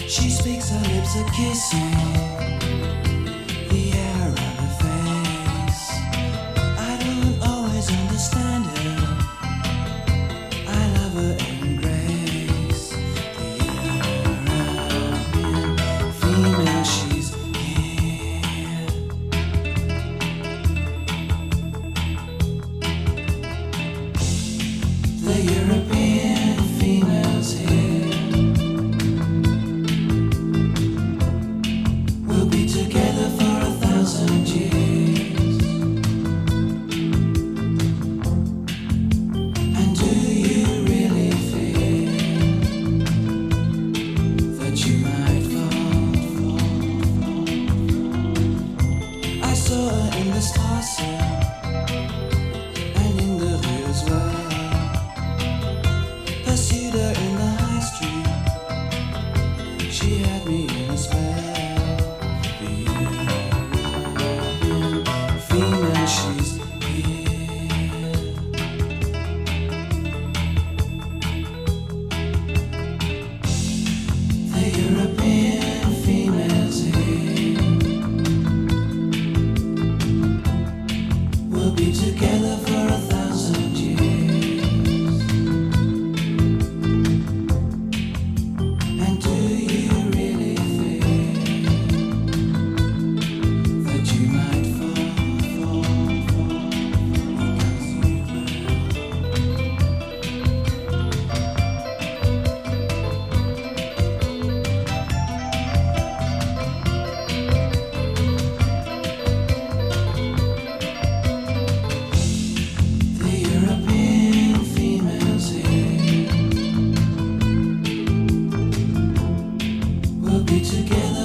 She speaks, her lips are kissing the air on her face. I don't always understand her. I love her in grace. The European female, she's here. The European female's here. We'll be together for 1,000 years. And do you really feel that you might fall? I saw her in the Strasse and in the Rue as well. Pursued her in the high street. She had me in a spell. The European female, she's here. The European female's here. We'll be together for 1,000 years. And do you really feel that you might fall? Because you The European female's here. We'll be together